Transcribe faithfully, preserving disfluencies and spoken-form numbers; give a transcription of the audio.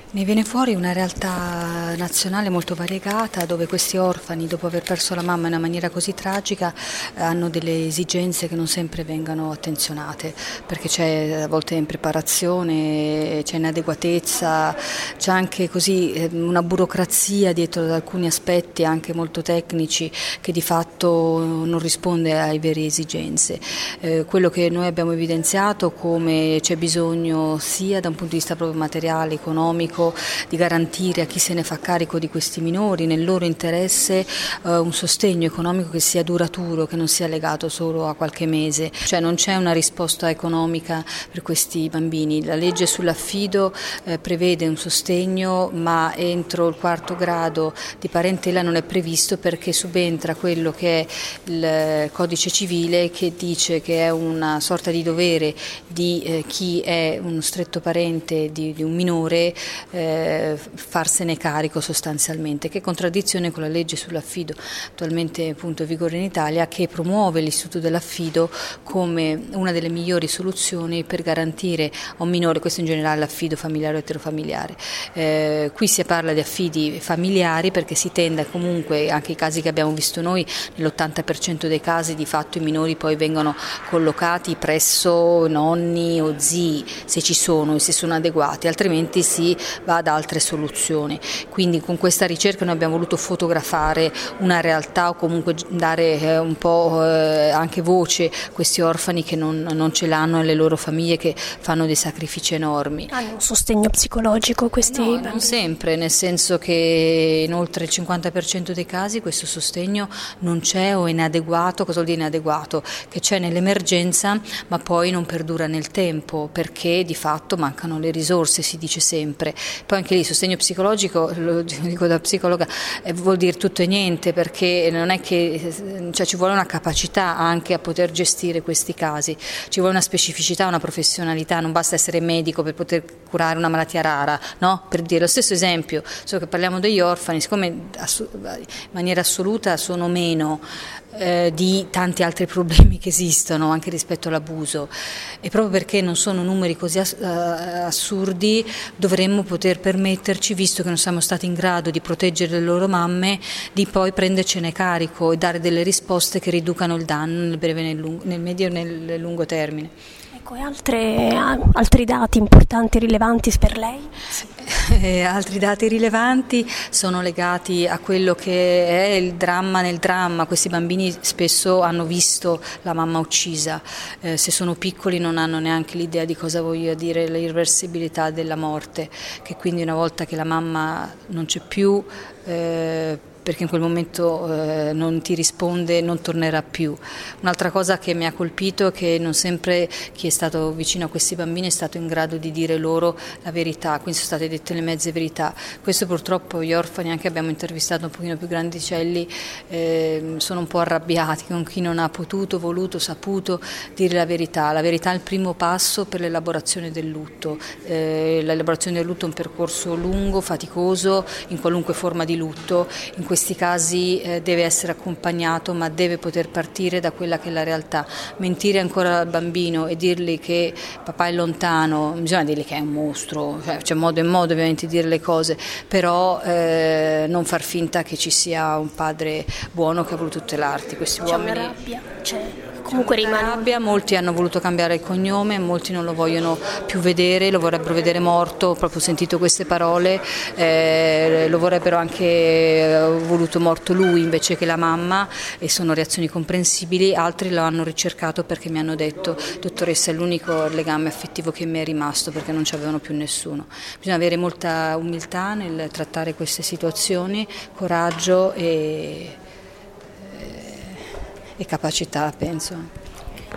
Ne viene fuori una realtà nazionale molto variegata, dove questi orfani, dopo aver perso la mamma in una maniera così tragica, hanno delle esigenze che non sempre vengono attenzionate, perché c'è a volte impreparazione, c'è inadeguatezza, c'è anche così una burocrazia dietro ad alcuni aspetti anche molto tecnici che di fatto non risponde ai veri esigenze. Eh, quello che noi abbiamo evidenziato come c'è bisogno sia da un punto di vista proprio materiale, economico, di garantire a chi se ne fa carico di questi minori nel loro interesse eh, un sostegno economico che sia duraturo, che non sia legato solo a qualche mese, cioè non c'è una risposta economica per questi bambini. La legge sull'affido eh, prevede un sostegno, ma entro il quarto grado di parentela non è previsto, perché subentra quello che è il codice civile, che dice che è una sorta di dovere di eh, chi è uno stretto parente di, di un minore Eh, farsene carico sostanzialmente, che è contraddizione con la legge sull'affido attualmente appunto in vigore in Italia, che promuove l'istituto dell'affido come una delle migliori soluzioni per garantire a un minore, questo in generale l'affido familiare o eterofamiliare. Eh, qui si parla di affidi familiari perché si tende comunque, anche i casi che abbiamo visto noi, nell'ottanta per cento dei casi di fatto i minori poi vengono collocati presso nonni o zii, se ci sono e se sono adeguati, altrimenti si va ad altre soluzioni. Quindi con questa ricerca noi abbiamo voluto fotografare una realtà, o comunque dare eh, un po' eh, anche voce a questi orfani che non, non ce l'hanno, e alle loro famiglie che fanno dei sacrifici enormi. Hanno un sostegno psicologico questi no, bambini? Non sempre, nel senso che in oltre il cinquanta per cento dei casi questo sostegno non c'è o è inadeguato. Cosa vuol dire inadeguato? Che c'è nell'emergenza ma poi non perdura nel tempo, perché di fatto mancano le risorse, si dice sempre. Poi anche lì sostegno psicologico, lo dico da psicologa, eh, vuol dire tutto e niente, perché non è che, cioè, ci vuole una capacità anche a poter gestire questi casi, ci vuole una specificità, una professionalità, non basta essere medico per poter curare una malattia rara, no? Per dire lo stesso esempio, solo che parliamo degli orfani, siccome in maniera assoluta sono meno eh, di tanti altri problemi che esistono anche rispetto all'abuso, e proprio perché non sono numeri così ass- assurdi dovremmo poter permetterci, visto che non siamo stati in grado di proteggere le loro mamme, di poi prendercene carico e dare delle risposte che riducano il danno nel breve, nel, lungo, nel medio e nel lungo termine. Ecco, e altre, altri dati importanti, rilevanti per lei? Eh, altri dati rilevanti sono legati a quello che è il dramma nel dramma. Questi bambini spesso hanno visto la mamma uccisa, eh, se sono piccoli non hanno neanche l'idea di cosa voglia dire l'irreversibilità della morte, che quindi una volta che la mamma non c'è più, eh, perché in quel momento eh, non ti risponde, non tornerà più. Un'altra cosa che mi ha colpito è che non sempre chi è stato vicino a questi bambini è stato in grado di dire loro la verità, quindi sono state dette le mezze verità. Questo purtroppo gli orfani, anche abbiamo intervistato un pochino più grandicelli, eh, sono un po' arrabbiati con chi non ha potuto, voluto, saputo dire la verità. La verità è il primo passo per l'elaborazione del lutto. Eh, l'elaborazione del lutto è un percorso lungo, faticoso, in qualunque forma di lutto. In questi casi eh, deve essere accompagnato, ma deve poter partire da quella che è la realtà. Mentire ancora al bambino e dirgli che papà è lontano, non bisogna dirgli che è un mostro, cioè, c'è modo e modo ovviamente di dire le cose, però eh, non far finta che ci sia un padre buono che ha voluto tutelarti. Questi c'è uomini... una rabbia, c'è... comunque rimane rabbia, molti hanno voluto cambiare il cognome, molti non lo vogliono più vedere, lo vorrebbero vedere morto, ho proprio sentito queste parole, eh, lo vorrebbero anche eh, voluto morto lui invece che la mamma, e sono reazioni comprensibili. Altri lo hanno ricercato perché mi hanno detto: dottoressa, è l'unico legame affettivo che mi è rimasto, perché non ci avevano più nessuno. Bisogna avere molta umiltà nel trattare queste situazioni, coraggio e e capacità, penso.